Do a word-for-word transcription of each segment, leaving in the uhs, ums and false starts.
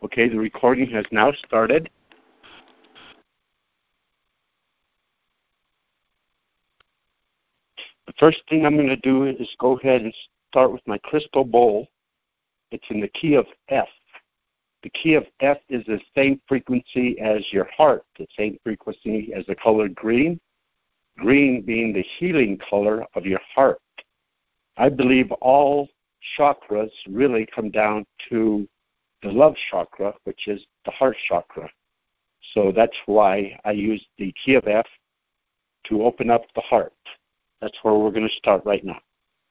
Okay, the recording has now started. The first thing I'm going to do is go ahead and start with my crystal bowl. It's in the key of F. The key of F is the same frequency as your heart, the same frequency as the color green, green being the healing color of your heart. I believe all chakras really come down to the love chakra, which is the heart chakra. So that's why I use the key of F to open up the heart. That's where we're going to start right now.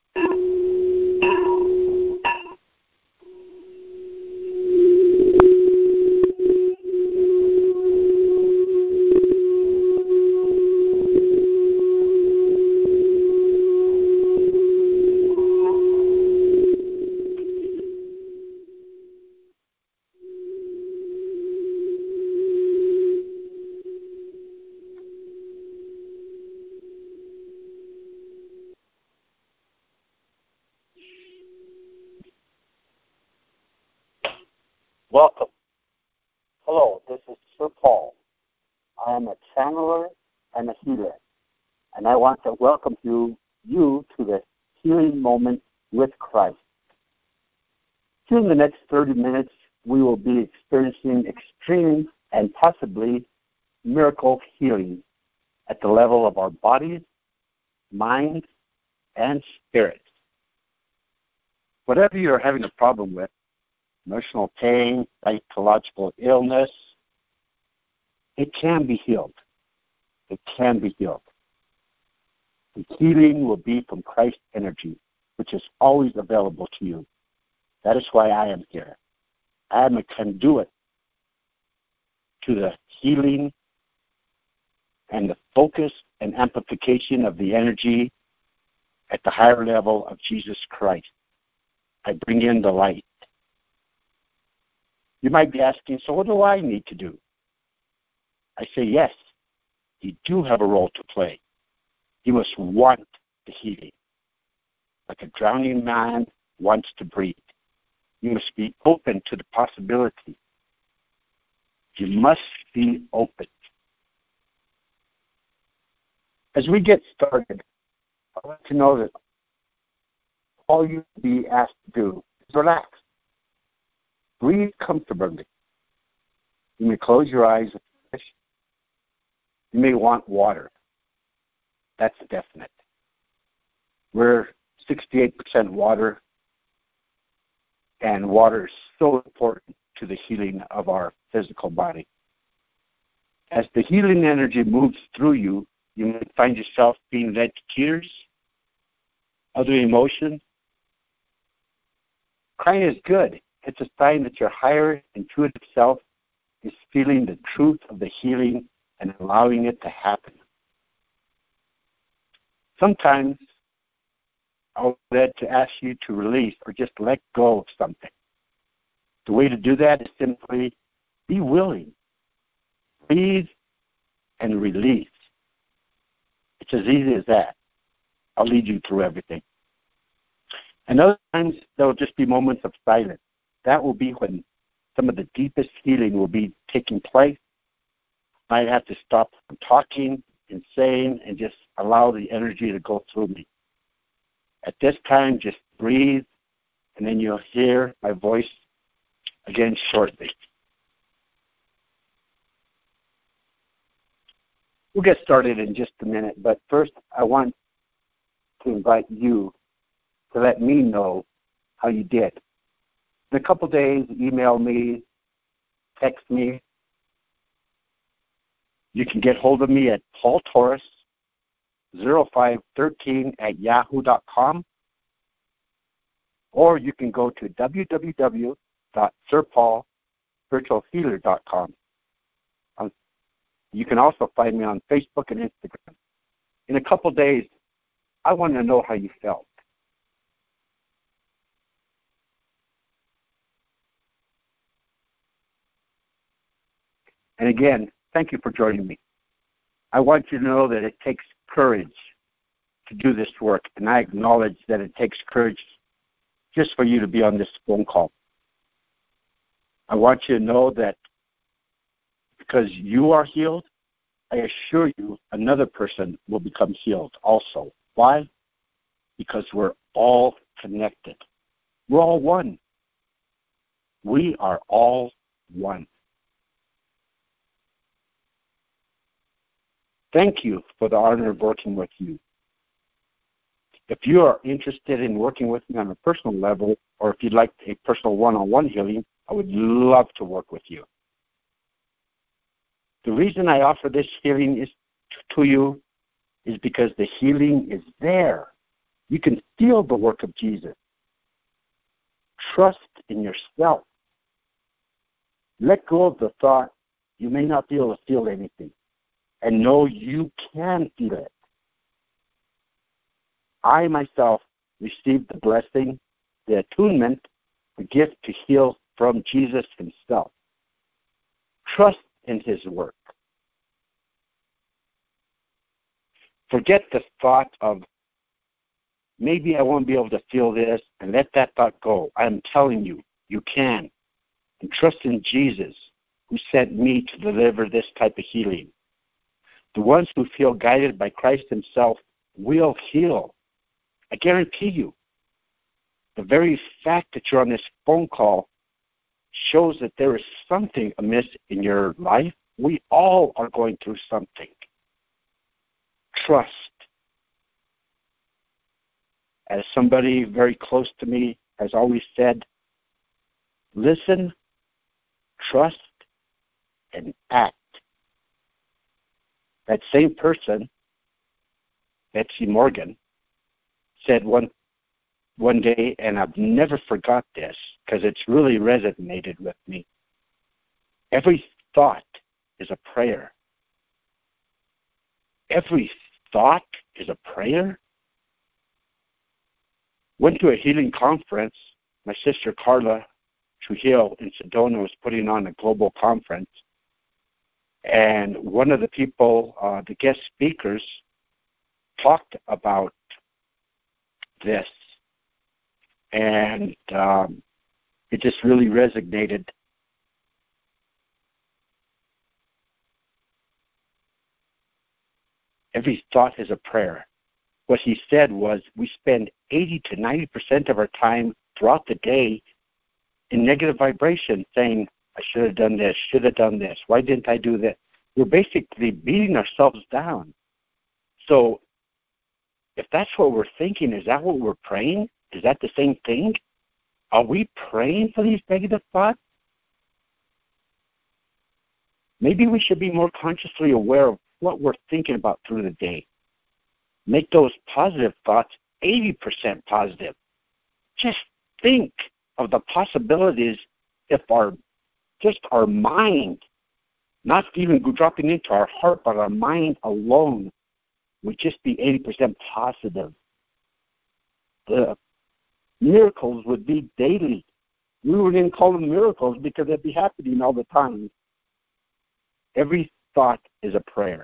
Welcome. Hello, this is Sir Paul. I am a channeler and a healer, and I want to welcome you, you to the healing moment with Christ. During the next thirty minutes, we will be experiencing extreme and possibly miracle healing at the level of our bodies, minds, and spirits. Whatever you're having a problem with, emotional pain, psychological illness, it can be healed. It can be healed. The healing will be from Christ's energy, which is always available to you. That is why I am here. I am a conduit to the healing and the focus and amplification of the energy at the higher level of Jesus Christ. I bring in the light. You might be asking, so what do I need to do? I say, yes, you do have a role to play. You must want the healing. Like a drowning man wants to breathe. You must be open to the possibility. You must be open. As we get started, I want to know that all you be asked to do is relax. Breathe comfortably. You may close your eyes. You may want water. That's definite. We're sixty-eight percent water, and water is so important to the healing of our physical body. As the healing energy moves through you, you may find yourself being led to tears, other emotions. Crying is good. It's a sign that your higher intuitive self is feeling the truth of the healing and allowing it to happen. Sometimes I'm led to ask you to release or just let go of something. The way to do that is simply be willing. Breathe and release. It's as easy as that. I'll lead you through everything. And other times, there will just be moments of silence. That will be when some of the deepest healing will be taking place. I might have to stop talking and saying and just allow the energy to go through me. At this time, just breathe, and then you'll hear my voice again shortly. We'll get started in just a minute, but first I want to invite you to let me know how you did. In a couple days, email me, text me. You can get hold of me at paul torres zero five one three at yahoo dot com, or you can go to w w w dot sir paul spiritual healer dot com. Um, you can also find me on Facebook and Instagram. In a couple days, I want to know how you felt. And again, thank you for joining me. I want you to know that it takes courage to do this work, and I acknowledge that it takes courage just for you to be on this phone call. I want you to know that because you are healed, I assure you another person will become healed also. Why? Because we're all connected. We're all one. We are all one. Thank you for the honor of working with you. If you are interested in working with me on a personal level, or if you'd like a personal one-on-one healing, I would love to work with you. The reason I offer this healing is to you is because the healing is there. You can feel the work of Jesus. Trust in yourself. Let go of the thought you may not be able to feel anything, and know you can feel it. I myself received the blessing, the attunement, the gift to heal from Jesus himself. Trust in his work. Forget the thought of, maybe I won't be able to feel this, and let that thought go. I'm telling you, you can. And trust in Jesus, who sent me to deliver this type of healing. The ones who feel guided by Christ himself will heal. I guarantee you. The very fact that you're on this phone call shows that there is something amiss in your life. We all are going through something. Trust. As somebody very close to me has always said, listen, trust, and act. That same person, Betsy Morgan, said one one day, and I've never forgot this because it's really resonated with me. Every thought is a prayer. Every thought is a prayer? Went to a healing conference. My sister Carla Trujillo in Sedona was putting on a global conference. And one of the people, uh, the guest speakers, talked about this. And um, it just really resonated. Every thought is a prayer. What he said was we spend eighty to ninety percent of our time throughout the day in negative vibration, saying, I should have done this, should have done this, why didn't I do that? We're basically beating ourselves down. So if that's what we're thinking, is that what we're praying? Is that the same thing? Are we praying for these negative thoughts? Maybe we should be more consciously aware of what we're thinking about through the day. Make those positive thoughts eighty percent positive. Just think of the possibilities if our, just our mind, not even dropping into our heart, but our mind alone would just be eighty percent positive. The miracles would be daily. We wouldn't call them miracles because they'd be happening all the time. Every thought is a prayer.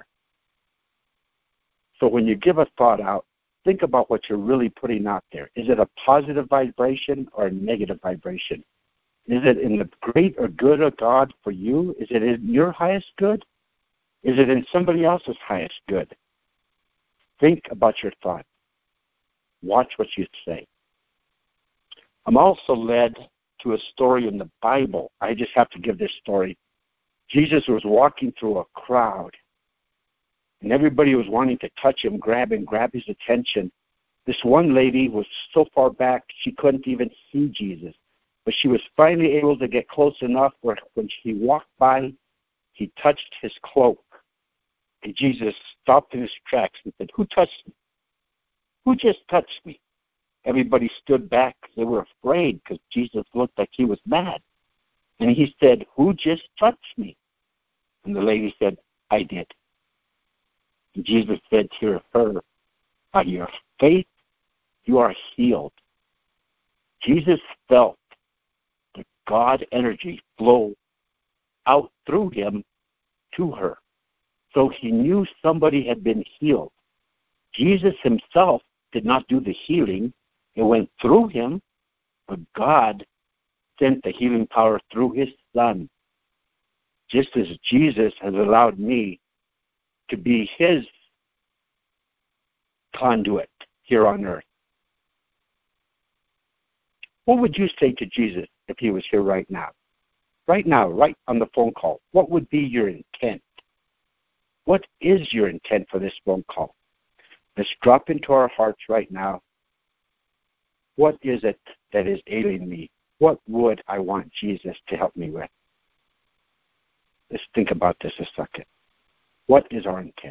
So when you give a thought out, think about what you're really putting out there. Is it a positive vibration or a negative vibration? Is it in the great or good of God for you? Is it in your highest good? Is it in somebody else's highest good? Think about your thought. Watch what you say. I'm also led to a story in the Bible. I just have to give this story. Jesus was walking through a crowd, and everybody was wanting to touch him, grab him, grab his attention. This one lady was so far back she couldn't even see Jesus, but she was finally able to get close enough where when she walked by, he touched his cloak. And Jesus stopped in his tracks and said, who touched me? Who just touched me? Everybody stood back. They were afraid because Jesus looked like he was mad. And he said, who just touched me? And the lady said, I did. And Jesus said to her, by your faith, you are healed. Jesus felt the God energy flow out through him to her. So he knew somebody had been healed. Jesus himself did not do the healing. It went through him, but God sent the healing power through his Son, just as Jesus has allowed me to be his conduit here on earth. What would you say to Jesus if he was here right now? Right now, right on the phone call, what would be your intent? What is your intent for this phone call? Let's drop into our hearts right now. What is it that is ailing me? What would I want Jesus to help me with? Let's think about this a second. What is our intent?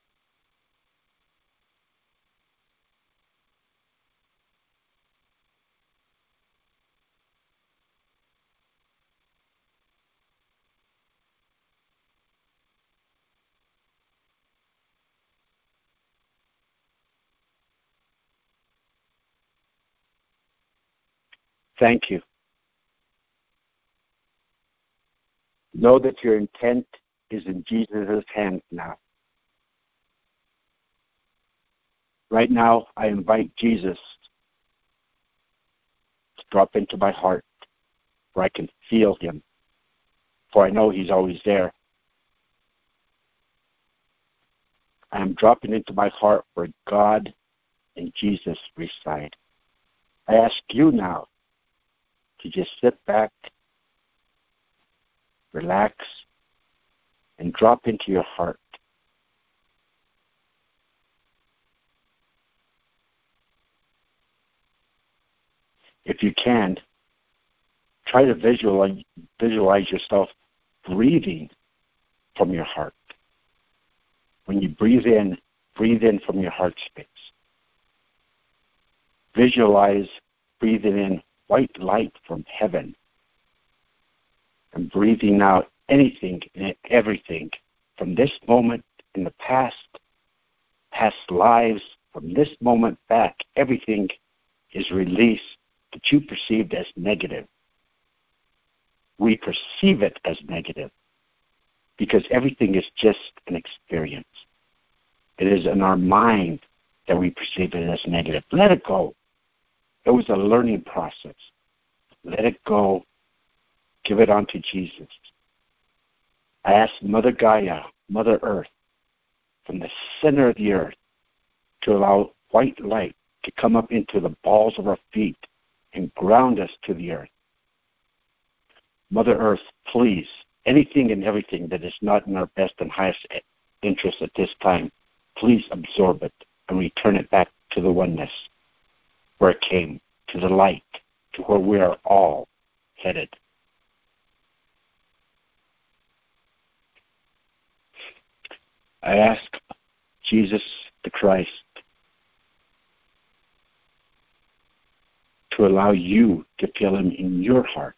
Thank you. Know that your intent is in Jesus' hands now. Right now, I invite Jesus to drop into my heart where I can feel him, for I know he's always there. I am dropping into my heart where God and Jesus reside. I ask you now to just sit back, relax, and drop into your heart. If you can, try to visualize, visualize yourself breathing from your heart. When you breathe in, breathe in from your heart space. Visualize breathing in white light from heaven and breathing out anything and everything from this moment in the past, past lives, from this moment back, everything is released that you perceived as negative. We perceive it as negative because everything is just an experience. It is in our mind that we perceive it as negative. Let it go. It was a learning process. Let it go. Give it on to Jesus. I ask Mother Gaia, Mother Earth, from the center of the earth to allow white light to come up into the balls of our feet and ground us to the earth. Mother Earth, please, anything and everything that is not in our best and highest interest at this time, please absorb it and return it back to the oneness where it came, to the light, to where we are all headed. I ask Jesus the Christ to allow you to feel him in your heart.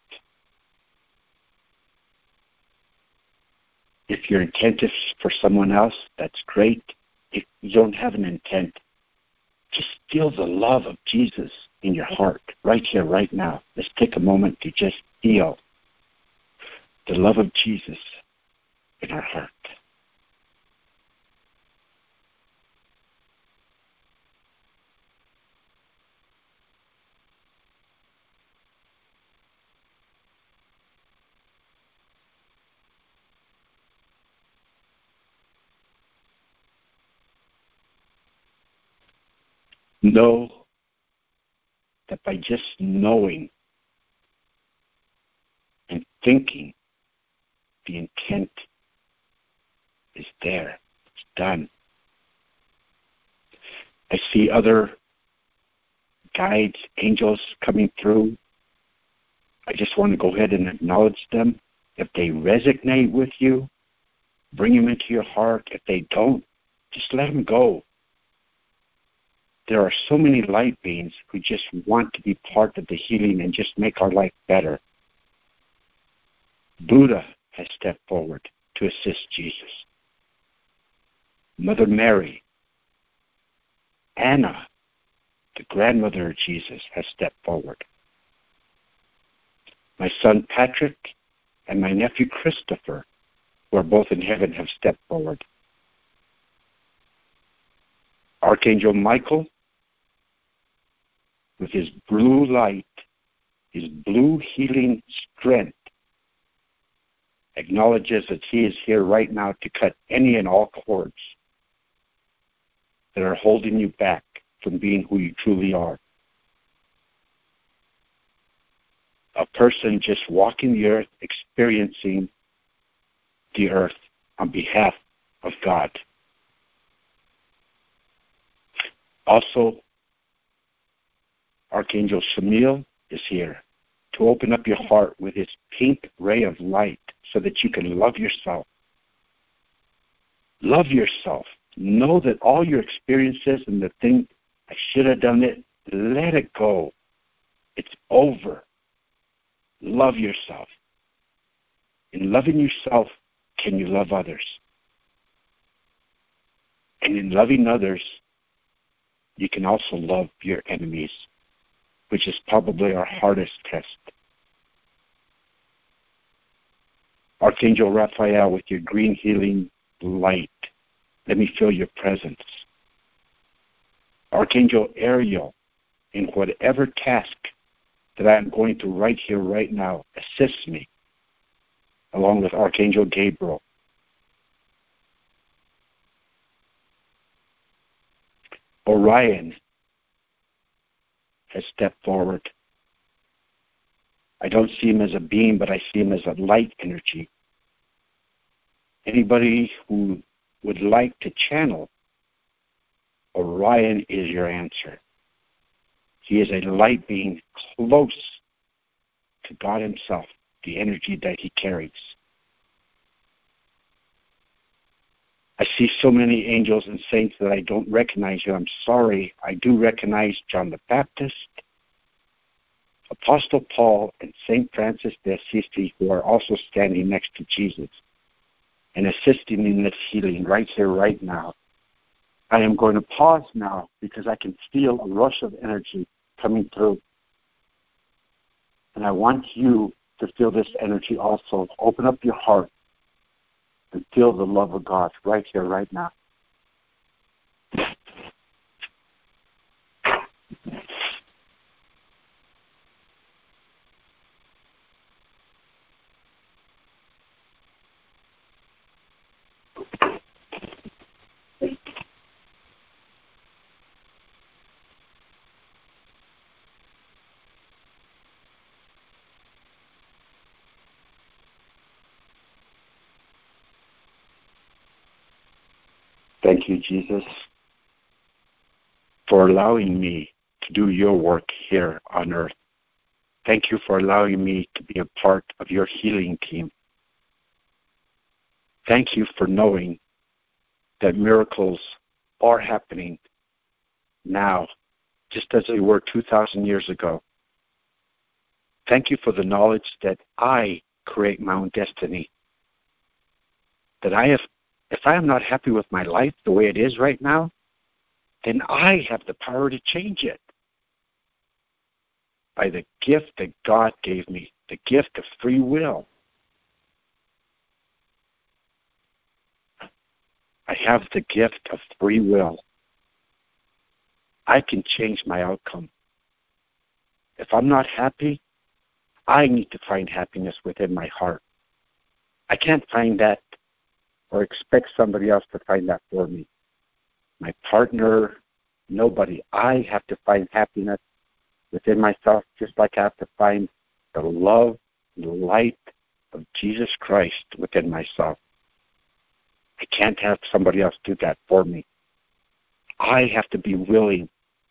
If your intent is for someone else, that's great. If you don't have an intent, just feel the love of Jesus in your heart, right here, right now. Let's take a moment to just feel the love of Jesus in our heart. Know that by just knowing and thinking, the intent is there. It's done. I see other guides, angels coming through. I just want to go ahead and acknowledge them. If they resonate with you, bring them into your heart. If they don't, just let them go. There are so many light beings who just want to be part of the healing and just make our life better. Buddha has stepped forward to assist Jesus. Mother Mary, Anna, the grandmother of Jesus, has stepped forward. My son Patrick and my nephew Christopher, who are both in heaven, have stepped forward. Archangel Michael, with his blue light, his blue healing strength, acknowledges that he is here right now to cut any and all cords that are holding you back from being who you truly are. A person just walking the earth, experiencing the earth on behalf of God. Also, Archangel Shamil is here to open up your heart with his pink ray of light so that you can love yourself. Love yourself. Know that all your experiences and the thing, I should have done it, let it go. It's over. Love yourself. In loving yourself, can you love others? And in loving others, you can also love your enemies, which is probably our hardest test. Archangel Raphael, with your green healing light, let me feel your presence. Archangel Ariel, in whatever task that I'm going to right here, right now, assist me, along with Archangel Gabriel. Orion has stepped forward. I don't see him as a being, but I see him as a light energy. Anybody who would like to channel, Orion is your answer. He is a light being close to God himself, the energy that he carries. I see so many angels and saints that I don't recognize you. I'm sorry. I do recognize John the Baptist, Apostle Paul, and Saint Francis de Assisi, who are also standing next to Jesus and assisting in this healing right here, right now. I am going to pause now because I can feel a rush of energy coming through. And I want you to feel this energy also. Open up your heart and feel the love of God right here, right now. Thank you, Jesus, for allowing me to do your work here on earth. Thank you for allowing me to be a part of your healing team. Thank you for knowing that miracles are happening now, just as they were two thousand years ago. Thank you for the knowledge that I create my own destiny, that I have If I am not happy with my life the way it is right now, then I have the power to change it by the gift that God gave me, the gift of free will. I have the gift of free will. I can change my outcome. If I'm not happy, I need to find happiness within my heart. I can't find that or expect somebody else to find that for me. My partner, nobody. I have to find happiness within myself, just like I have to find the love, the light of Jesus Christ within myself. I can't have somebody else do that for me. I have to be willing.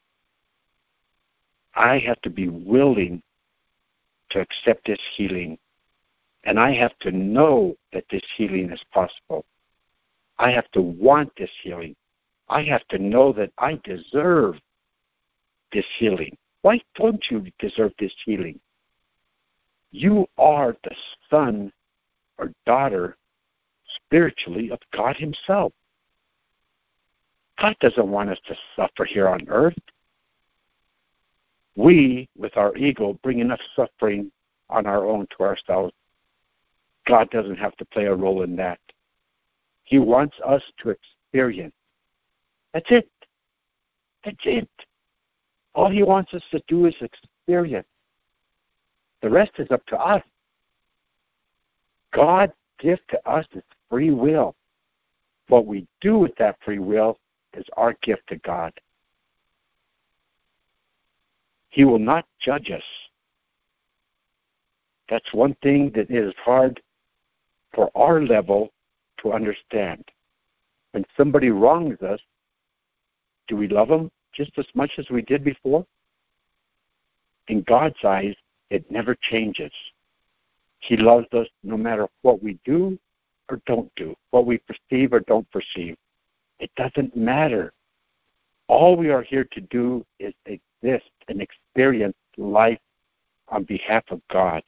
I have to be willing to accept this healing. And I have to know that this healing is possible. I have to want this healing. I have to know that I deserve this healing. Why don't you deserve this healing? You are the son or daughter spiritually of God himself. God doesn't want us to suffer here on earth. We, with our ego, bring enough suffering on our own to ourselves. God doesn't have to play a role in that. He wants us to experience. That's it. That's it. All he wants us to do is experience. The rest is up to us. God gift to us is free will. What we do with that free will is our gift to God. He will not judge us. That's one thing that is hard for our level to understand. When somebody wrongs us, do we love them just as much as we did before? In God's eyes, it never changes. He loves us no matter what we do or don't do, what we perceive or don't perceive. It doesn't matter. All we are here to do is exist and experience life on behalf of God.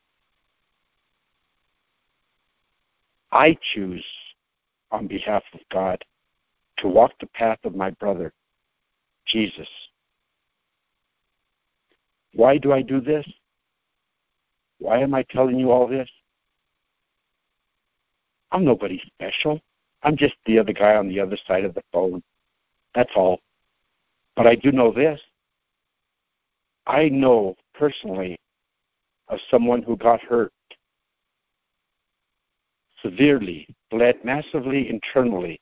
I choose on behalf of God to walk the path of my brother, Jesus. Why do I do this? Why am I telling you all this? I'm nobody special. I'm just the other guy on the other side of the phone. That's all. But I do know this. I know personally of someone who got hurt severely, bled massively internally.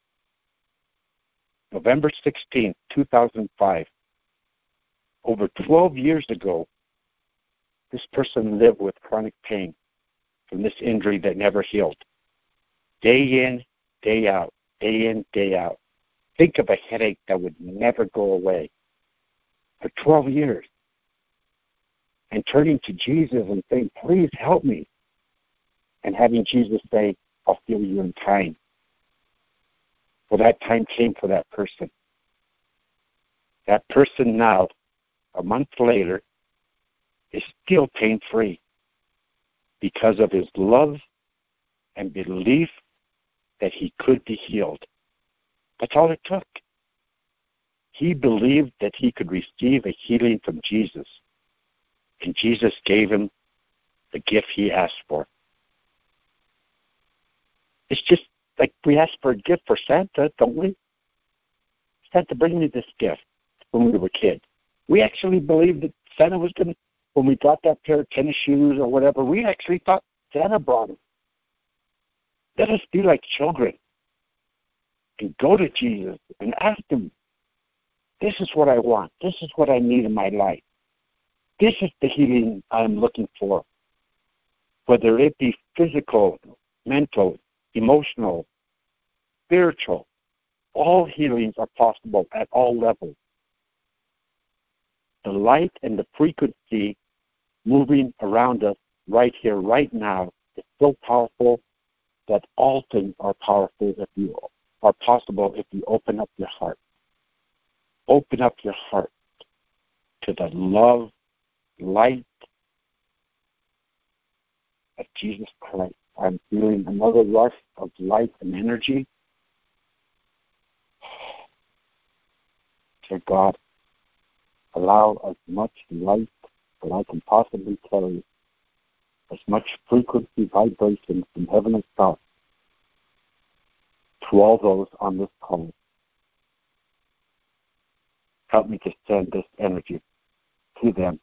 November sixteenth, two thousand five. Over twelve years ago, this person lived with chronic pain from this injury that never healed. Day in, day out, day in, day out. Think of a headache that would never go away for twelve years. And turning to Jesus and saying, please help me. And having Jesus say, I'll heal you in time. Well, that time came for that person. That person now, a month later, is still pain-free because of his love and belief that he could be healed. That's all it took. He believed that he could receive a healing from Jesus, and Jesus gave him the gift he asked for. It's just like we ask for a gift for Santa, don't we? Santa, bring me this gift when we were kids. We actually believed that Santa was going to, when we got that pair of tennis shoes or whatever, we actually thought Santa brought it. Let us be like children and go to Jesus and ask him, this is what I want. This is what I need in my life. This is the healing I'm looking for. Whether it be physical, mental, emotional, spiritual, all healings are possible at all levels. The light and the frequency moving around us right here, right now, is so powerful that all things are powerful if you are possible if you open up your heart. Open up your heart to the love, light of Jesus Christ. I'm feeling another rush of light and energy. Dear God, allow as much light that I can possibly carry, as much frequency vibration from heaven itself to all those on this call. Help me to send this energy to them.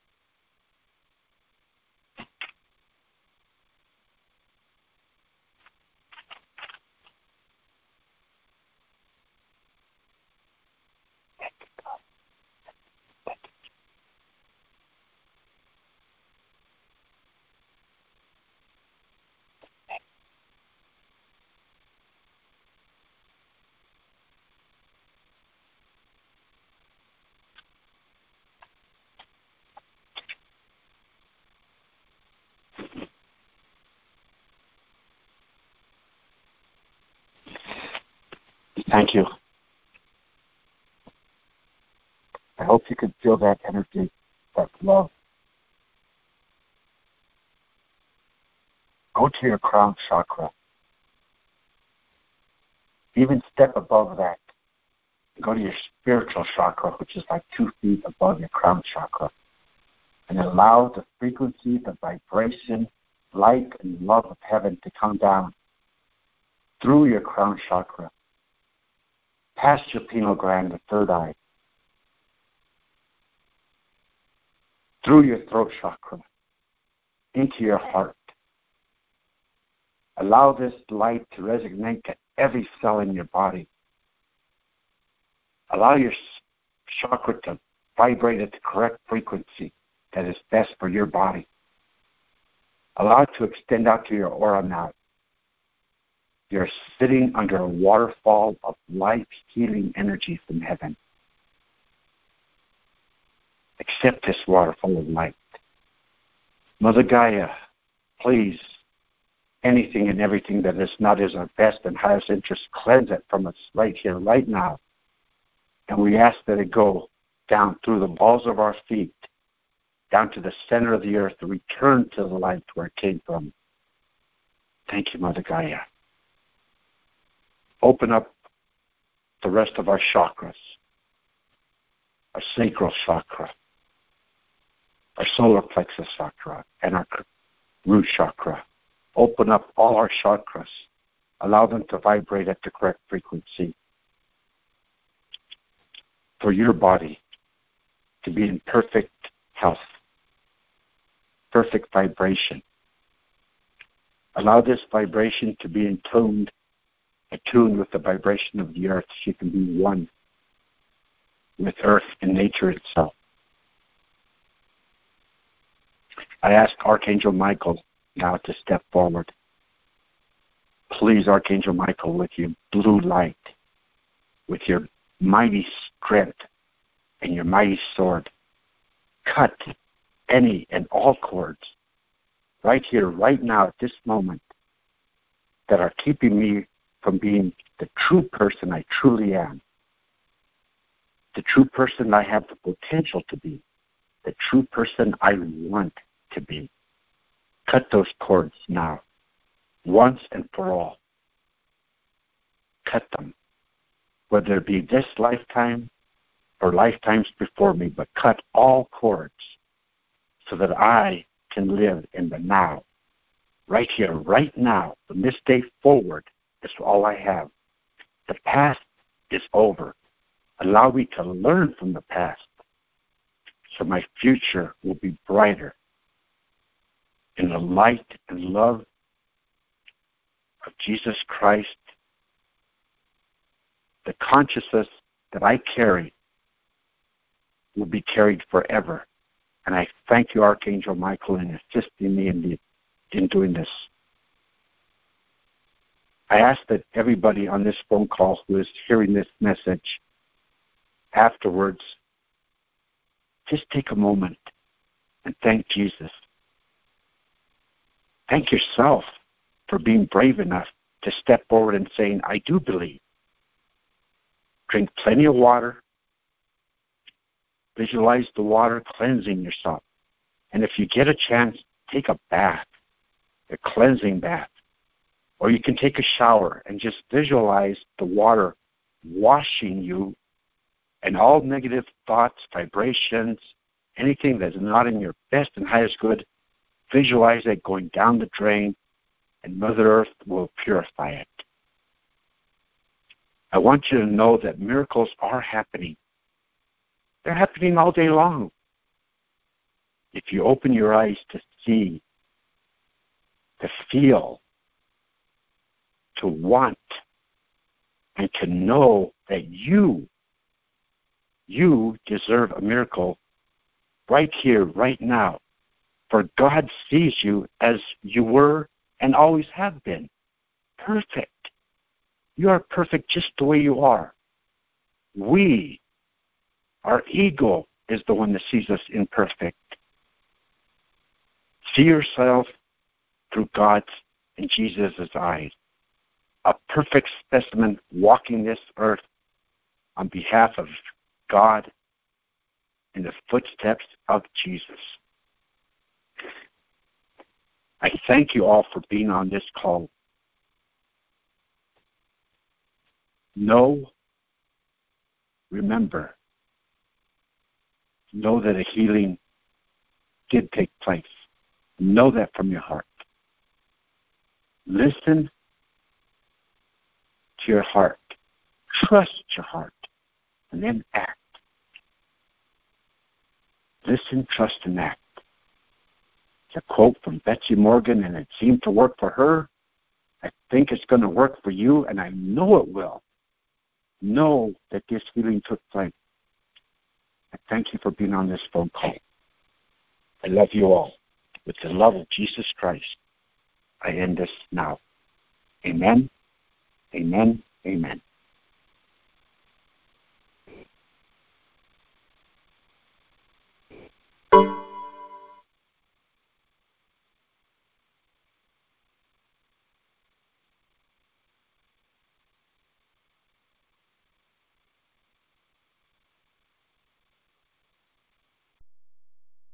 Thank you. I hope you can feel that energy, that love. Go to your crown chakra. Even step above that. Go to your spiritual chakra, which is like two feet above your crown chakra. And allow the frequency, the vibration, light and love of heaven to come down through your crown chakra, past your pineal gland, the third eye, through your throat chakra, into your heart, Allow this light to resonate to every cell in your body. Allow your chakra to vibrate at the correct frequency that is best for your body. Allow it to extend out to your aura now. You're sitting under a waterfall of life-healing energy from heaven. Accept this waterfall of light. Mother Gaia, please, anything and everything that is not as our best and highest interest, cleanse it from us right here, right now. And we ask that it go down through the balls of our feet, down to the center of the earth, to return to the light where it came from. Thank you, Mother Gaia. Open up the rest of our chakras, our sacral chakra, our solar plexus chakra, and our root chakra. Open up all our chakras. Allow them to vibrate at the correct frequency for your body to be in perfect health, perfect vibration. Allow this vibration to be in tuned, attuned with the vibration of the earth, so you can be one with earth and nature itself. I ask Archangel Michael now to step forward. Please, Archangel Michael, with your blue light, with your mighty strength and your mighty sword, cut any and all cords right here, right now, at this moment, that are keeping me from being the true person I truly am, the true person I have the potential to be, the true person I want to be. Cut those cords now, once and for all. Cut them, whether it be this lifetime or lifetimes before me, but cut all cords so that I can live in the now, right here, right now. From this day forward, is all I have. The past is over. Allow me to learn from the past so my future will be brighter in the light and love of Jesus Christ. The consciousness that I carry will be carried forever. And I thank you, Archangel Michael, in assisting me in, the, in doing this. I ask that everybody on this phone call who is hearing this message afterwards, just take a moment and thank Jesus. Thank yourself for being brave enough to step forward and saying, I do believe. Drink plenty of water. Visualize the water cleansing yourself. And if you get a chance, take a bath, a cleansing bath. Or you can take a shower and just visualize the water washing you and all negative thoughts, vibrations, anything that's not in your best and highest good. Visualize it going down the drain, and Mother Earth will purify it. I want you to know that miracles are happening. They're happening all day long. If you open your eyes to see, to feel, to want, and to know that you, you deserve a miracle right here, right now. For God sees you as you were and always have been. Perfect. You are perfect just the way you are. We, our ego, is the one that sees us imperfect. See yourself through God's and Jesus' eyes. A perfect specimen walking this earth on behalf of God in the footsteps of Jesus. I thank you all for being on this call. Know, remember, know that a healing did take place. Know that from your heart. Listen to your heart. Trust your heart. And then act. Listen, trust, and act. It's a quote from Betsy Morgan, and it seemed to work for her. I think it's going to work for you, and I know it will. Know that this healing took place. I thank you for being on this phone call. I love you all. With the love of Jesus Christ, I end this now. Amen, amen, amen.